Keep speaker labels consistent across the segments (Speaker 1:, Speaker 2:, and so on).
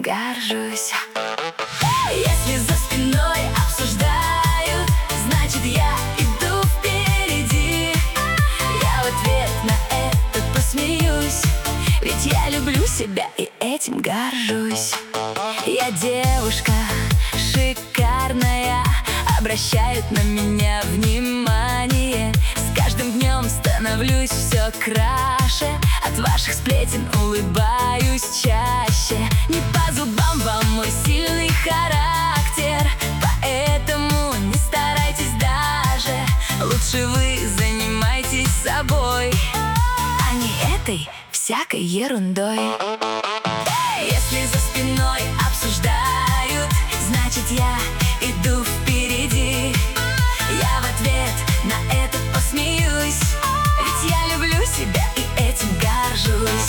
Speaker 1: этим горжусь. Если за спиной обсуждают, значит я иду впереди. Я в ответ на это посмеюсь, ведь я люблю себя и этим горжусь. Я девушка шикарная, обращают на меня внимание. С каждым днем становлюсь все краше, от ваших сплетен улыбаюсь чаще. Не по зубам вам мой сильный характер, поэтому не старайтесь даже. Лучше вы занимайтесь собой, а не этой всякой ерундой. Если за спиной обсуждают, значит я иду впереди. Я в ответ на это посмеюсь, ведь я люблю себя и этим горжусь.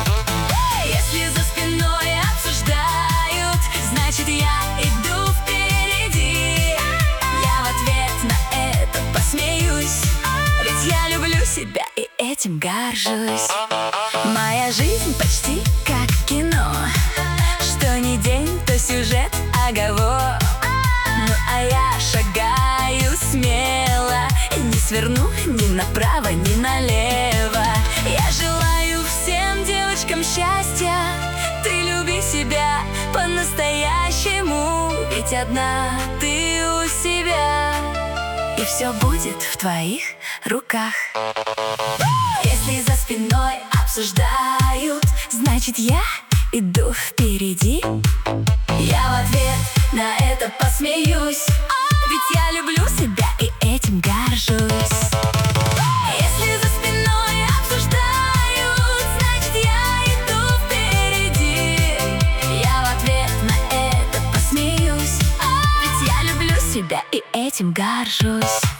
Speaker 1: Если за спиной обсуждают, значит я иду впереди. Я в ответ на это посмеюсь, ведь я люблю себя и этим горжусь. Моя жизнь почти как кино, что ни день, то сюжет, оговор. Ну а я шагаю смело, не сверну ни направо, ни налево. Я желаю всем девочкам счастья, ты люби себя по-настоящему, ведь одна ты у себя, и все будет в твоих руках. Если за спиной обсуждают, значит я иду впереди. Я в ответ на это посмеюсь, ведь я люблю себя и этим горжусь. Если за спиной обсуждают, значит я иду впереди. Я в ответ на это посмеюсь, ведь я люблю себя и этим горжусь.